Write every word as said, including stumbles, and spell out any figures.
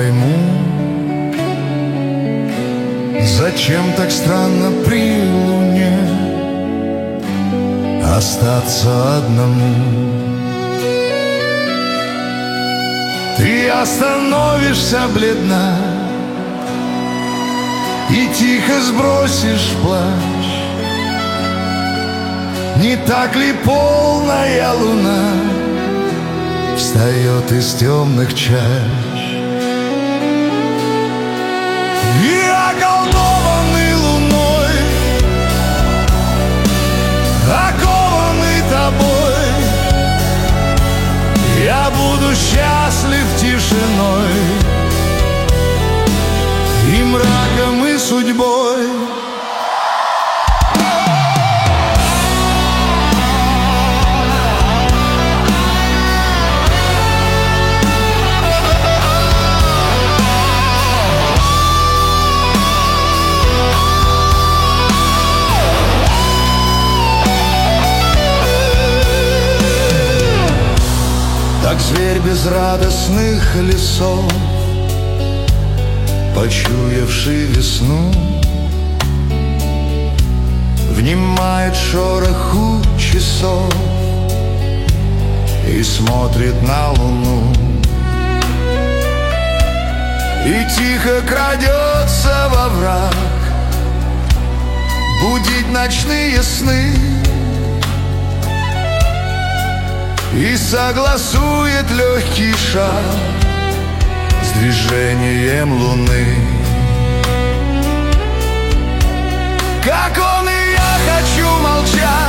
пойму, зачем так странно при луне остаться одному. Ты остановишься бледна и тихо сбросишь плащ. Не так ли полная луна встает из темных чащ? И околдованный луной, окованный тобой, я буду счастлив тишиной и мраком, и судьбой. Так зверь безрадостных лесов, почуявший весну, внимает шороху часов и смотрит на луну. И тихо крадется во враг будить ночные сны и согласует легкий шаг с движением луны. Как он и я хочу молчать